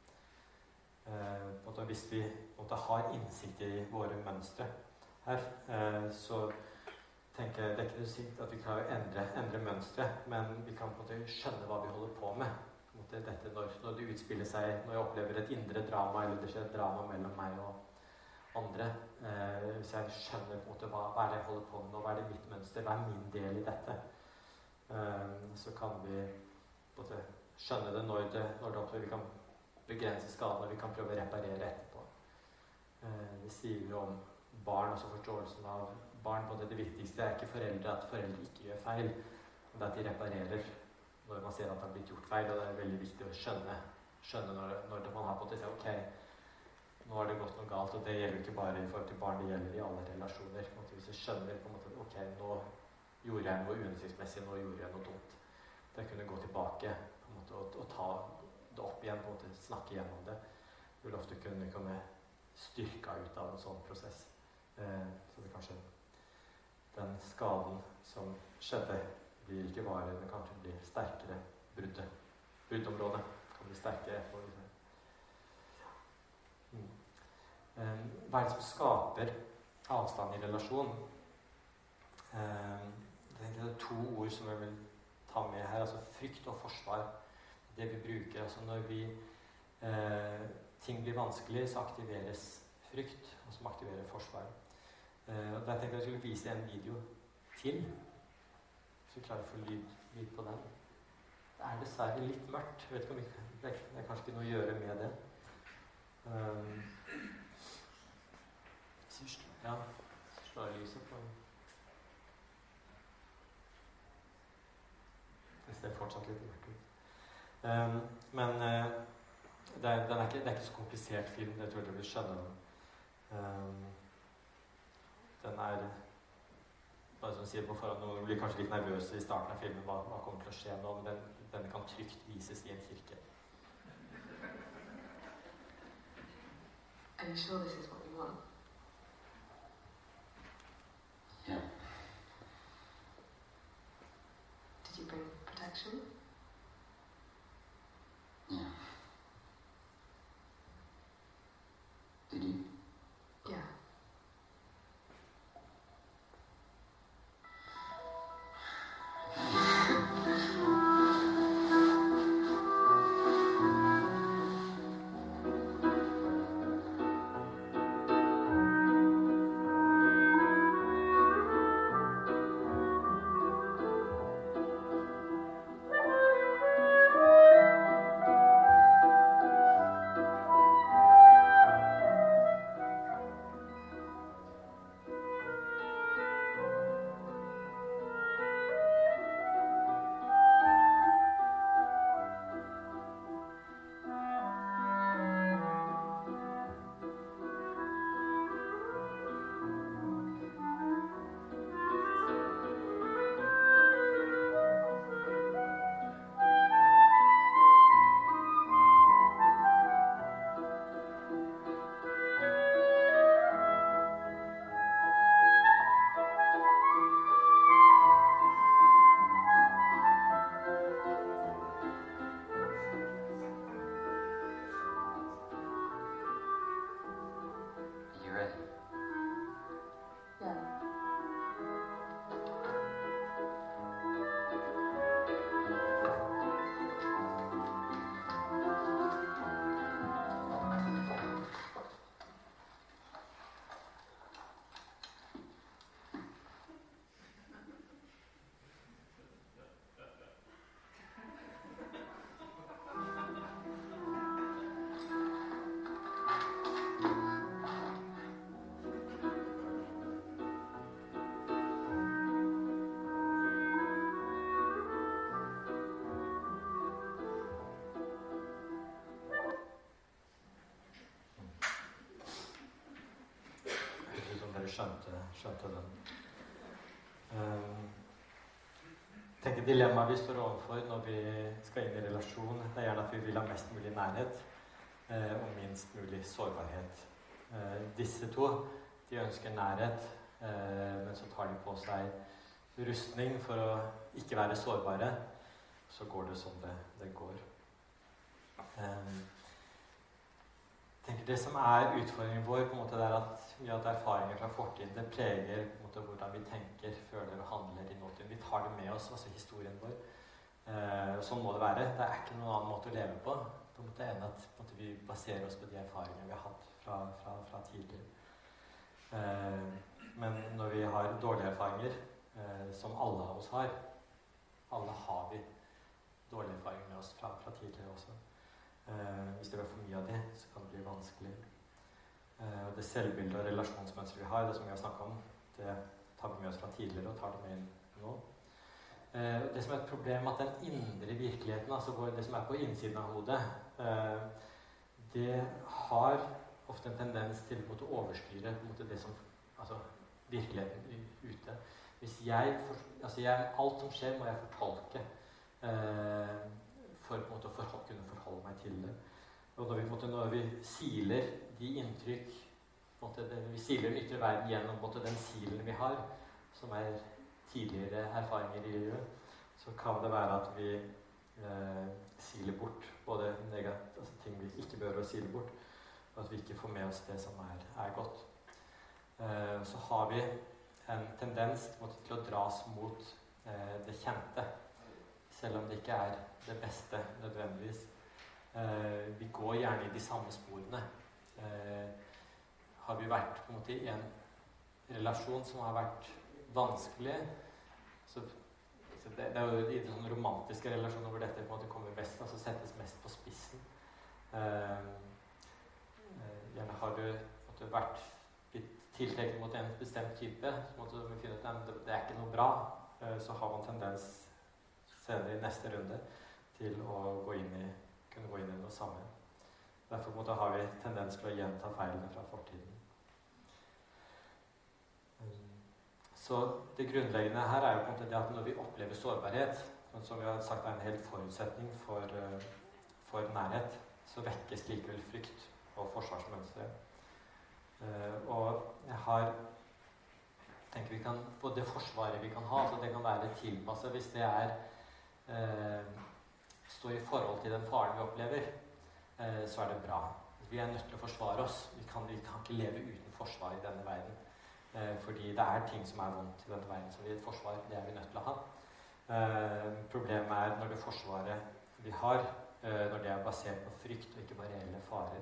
Eh, hvis vi måtte, har innsikt i våre mønstre her, eh, så tenker jeg det er ikke sikkert at vi klarer å endre, endre mønstre, men vi kan på en måte skjønne hva vi holder på med. På en måte dette når, når det utspiller seg, når jeg opplever et indre drama, eller det skjer et drama mellom meg og andre. Eh, hvis jeg skjønner på en måte hva, hva er det jeg holder på med nå, hva er det mitt mønster, hva er min del i dette, eh, så kan vi på en måte skjønne det når det, når det opplever vi kan begrense skadene, vi kan prøve å reparere etterpå. Eh, det sier vi om barn, også forståelsen av barn. Både det viktigste er ikke foreldre, at foreldre ikke gjør feil, men at de reparerer når man ser at det har blitt gjort feil, og det er veldig viktig å skjønne, skjønne når, når man har på til seg, ok, nå har det gått noe galt, og det gjelder ikke bare i forhold til barn, det gjelder i alle relasjoner. Hvis jeg skjønner på en måte, ok, nå gjorde jeg noe uhensiktsmessig, nå gjorde jeg noe dumt. Det er å kunne gå tilbake på en måte, og, og ta det opp igjen, på en måte snakke gjennom det. Du vil ofte kunne komme styrka ut av en sånn prosess. Eh, så det kanskje den skaden som skjedde, blir ikke varig, men kanskje blir sterkere bruddet. Bruddområdet kan bli sterkere på liksom. Mm. Eh, hva er det som skaper avstand i relasjon? Eh, det er to ord som jeg vil ta med her, altså frykt og forsvar. Det vi bruker, altså når vi eh, ting blir vanskelig, så aktiveres frykt, og som aktiverer forsvar. Eh, og der tenkte jeg jeg skulle vise en video til, så vi klarer å få lyd, lyd på den. Det er dessverre litt mørkt, jeg vet ikke om vi, det er kanskje ikke noe å gjøre med det. Um, ja, slår jeg lyset på. Det ser fortsatt litt mørkt ut. Um, men uh, det, er, den er ikke, det er ikke så komplisert film, det tror jeg du vil skjønne den. Um, den er å si det på forhånd, noen blir kanskje litt nervøse i starten av filmen, hva, hva kommer til å skje nå, men den, denne kan trygt vises i en kirke. Are you sure this is what we want? Yeah. Did you bring protection? Yeah. Did you? Yeah. Skjønte, skjønte den. Um, tenker dilemmaet vi står overfor når vi skal inn i relasjon, det er gjerne at vi vil ha mest mulig nærhet eh, og minst mulig sårbarhet. Eh, disse to, de ønsker nærhet, eh, men så tar de på seg rustning for å ikke være sårbare, så går det som det, det går. Um, tenker Det som er utfordringen vår, på en måte, det er at mye av erfaringer fra fortiden det preger på en måte, hvordan vi tenker, føler og handler i nåtiden. Vi tar det med oss, altså historien vår. Eh, sånn må det være. Det er ikke noen annen måte å leve på, på en måte, enn at på en måte, vi baserer oss på de erfaringene vi har hatt fra, fra, fra tidligere. Eh, men når vi har dårlige erfaringer, eh, som alle av oss har, alle har vi dårlige erfaringer med oss fra, fra tidligere også. Uh, hvis det er for mye av det, så kan det bli vanskelig. Uh, det selvbildet og relasjonsmønsteret vi har, det som vi har snakket om, det tar vi med oss fra tidligere og tar det med inn nå. Uh, det som er et problem er at den indre virkeligheten, altså det som er på innsiden av hodet, uh, det har ofte en tendens til å måtte overstyre måtte det som, altså virkeligheten ute. Hvis jeg, for, altså jeg, alt som skjer må jeg fortolke. Uh, for på en måte, å forhold, kunne forholde meg til det. Og når vi, på en måte, når vi siler de inntrykk, på en måte, det, vi siler den ytre verden gjennom på en måte, den silen vi har, som er tidligere erfaringer i livet, så kan det være at vi eh, siler bort både negativt, altså ting vi ikke bør å sile bort, og at vi ikke får med oss det som er, er godt. Eh, så har vi en tendens på en måte, til å dras mot eh, det kjente, selv om det ikke er det beste nødvendigvis. Eh, vi går gjerne i de samme sporene. Eh, har vi vært på en måte, i en relasjon som har vært vanskelig, så, så det, det er jo i sånne romantiske relasjoner hvor dette på en måte kommer mest, altså settes mest på spissen. Eh, eh, gjerne har du på en måte, vært litt tiltrekket mot en bestemt type, så måtte vi finne ut at det, det er ikke noe bra, eh, så har man tendens senere i neste runde til å gå inn i, kunne gå inn i noe samme. Derfor måtte, har vi tendens til å gjenta feilene fra fortiden. Så det grunnleggende her er jo på en måte det at når vi opplever sårbarhet, som vi har sagt er en helt forutsetning for, uh, for nærhet, så vekkes likevel frykt og forsvarsmønstre. Uh, og jeg har tenker vi kan, på det forsvaret vi kan ha, så det kan være tilpasset hvis det er uh, står i forhold til den faren vi opplever, uh, så er det bra. Vi er nødt til å forsvare oss. Vi kan, vi kan ikke leve uten forsvar i denne verden. Uh, fordi det er ting som er vondt i denne verden, så vi, et forsvar, det er vi nødt til å ha. Uh, problemet er når det forsvaret vi har, uh, når det er basert på frykt og ikke på reelle farer.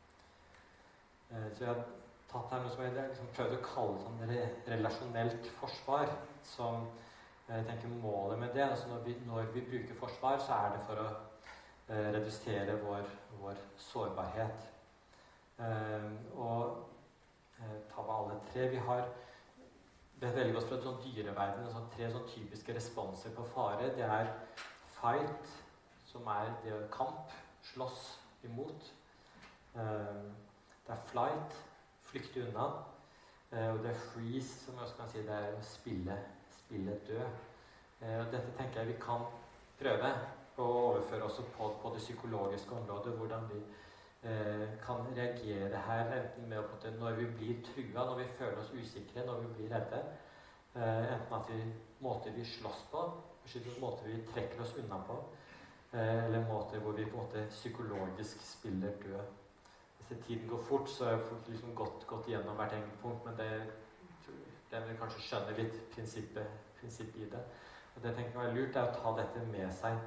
Uh, så jeg har tatt her noe som jeg liksom prøvde å kalle sånn re relasjonelt forsvar, som jeg tenker målet med det. Altså når, vi, når vi bruker forsvar, så er det for å uh, redusere vår, vår sårbarhet. Uh, og uh, ta med alle tre. Vi har beveget oss fra sånn dyreverden, sånn tre sånn typiske responser på fare. Det er fight, som er det å kamp, slåss imot. Uh, det er flight, flykte unna. Uh, og det er freeze, som jeg også kan si, det er å spille, spille død. Uh, og dette tenker jeg vi kan prøve å overføre også på, på det psykologiske området, hvordan vi uh, kan reagere her, enten med at når vi blir trua, når vi føler oss usikre, når vi blir redde, uh, enten at vi, måter vi slåss på, måter vi trekker oss unna på, uh, eller måter hvor vi på en måte psykologisk spiller død. Hvis tiden går fort, så har jeg liksom gått, gått gjennom hvert enkelt punkt, men det, det vil kanskje skjønne litt prinsippet, prinsippet i det. Og det tenker jeg er lurt, er å ta dette med seg.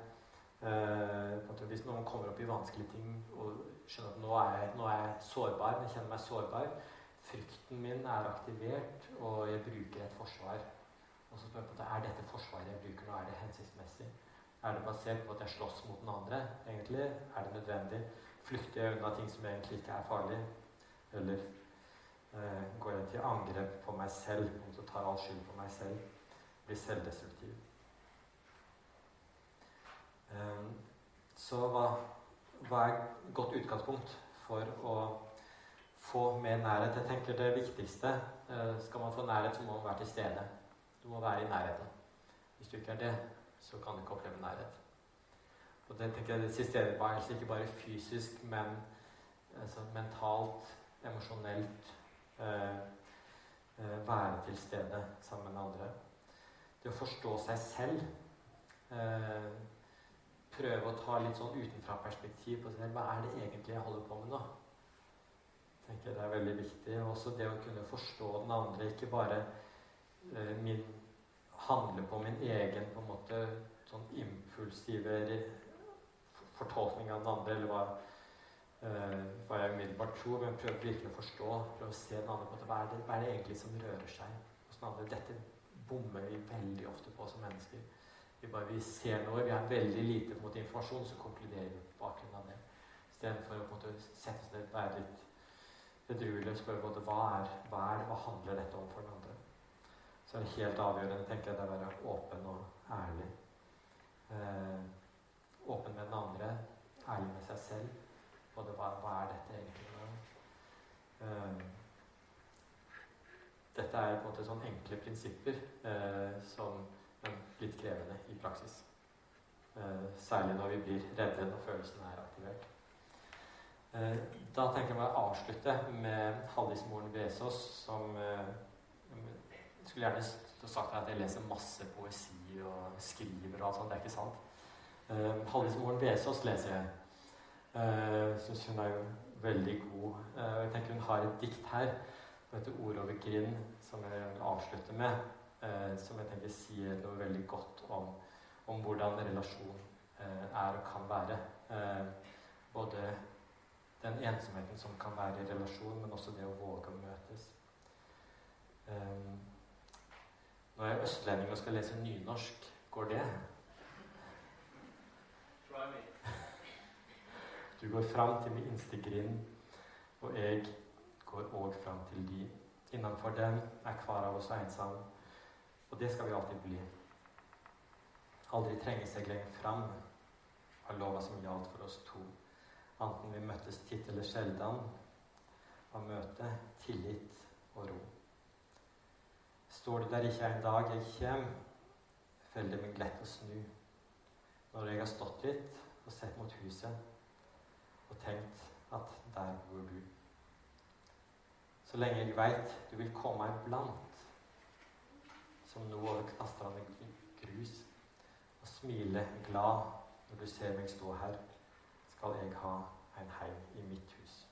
Uh, hvis noen kommer opp i vanskelige ting og skjønner at nå er, jeg, nå er jeg sårbar, jeg kjenner meg sårbar, frykten min er aktivert, og jeg bruker et forsvar. Og så spør jeg på det, er dette forsvaret jeg bruker nå, er det hensiktsmessig? Er det basert på at jeg slåss mot den andre, egentlig? Er det nødvendig? Flykter jeg unna ting som egentlig ikke er farlig? Eller uh, går jeg til angrep på meg selv, og så tar all skyld på meg selv, blir selvdestruktiv? Um, så hva, hva er godt utgangspunkt for å få mer nærhet? Jeg tenker det viktigste, uh, skal man få nærhet, så må man være til stede. Du må være i nærheten. Hvis du ikke er det, så kan du ikke oppleve nærhet. Og det tenker jeg det siste er bare, ikke bare fysisk, men altså, mentalt, emosjonelt, uh, uh, være til stede sammen med andre. Det å forstå seg selv, uh, prøve å ta litt sånn utenfra perspektiv på seg. Hva er det egentlig jeg holder på med nå? Jeg tenker det er veldig viktig. Også det å kunne forstå den andre, ikke bare uh, min, handle på min egen på en måte sånn impulsive fortolkning av den andre, eller hva, uh, hva jeg umiddelbart tror, men prøve virkelig å forstå, prøve å se den andre på en måte. Hva er det, hva er det egentlig som rører seg hos den andre? Dette bommer vi veldig ofte på som mennesker. Vi, bare, vi ser noe, vi har veldig lite på en måte, informasjon, så konkluderer vi på bakgrunn av det. I stedet for å på en måte, sette oss ned, være litt edruelig og spørre både, hva, er, hva, er, hva handler dette om for den andre? Så er det helt avgjørende, tenker jeg, det å være åpen og ærlig. Eh, åpen med den andre, ærlig med seg selv. Både hva, hva er dette egentlig nå? Eh, dette er på en måte sånne enkle prinsipper eh, som men litt krevende i praksis. Eh, særlig når vi blir redde når følelsen er aktivert. Eh, da tenker jeg meg å avslutte med Hallis Moren Vesaas, som eh, skulle gjerne sagt at jeg leser masse poesi og skriver og alt sånt. Det er ikke sant. Eh, Hallis Moren Vesaas leser jeg. Eh, synes hun er jo veldig god. Eh, jeg tenker hun har et dikt her, som heter Ord over grind, som jeg vil avslutte med. Eh, som jeg tenker sier noe veldig godt om, om hvordan relasjon eh, er og kan være. Eh, både den ensomheten som kan være i relasjon, men også det å våge å møtes. Eh, når jeg er østlending og skal lese nynorsk, går det? Try me. Du går fram til minste grind, og jeg går også fram til de. Innenfor den er hver av oss ensom, og det skal vi alltid bli. Aldri trenge seg lenger fram av lova som gjaldt for oss to. Anten vi møttes titt eller sjeldan, av møte, tillit og ro. Står det der ikke en dag jeg kjem, føler det meg lett å snu. Når jeg har stått litt og sett mot huset og tenkt at der bor du. Så lenge jeg vet du vil komme iblant, som nå over knastrende grus, og smile glad når du ser meg stå her, skal jeg ha en heim i mitt hus.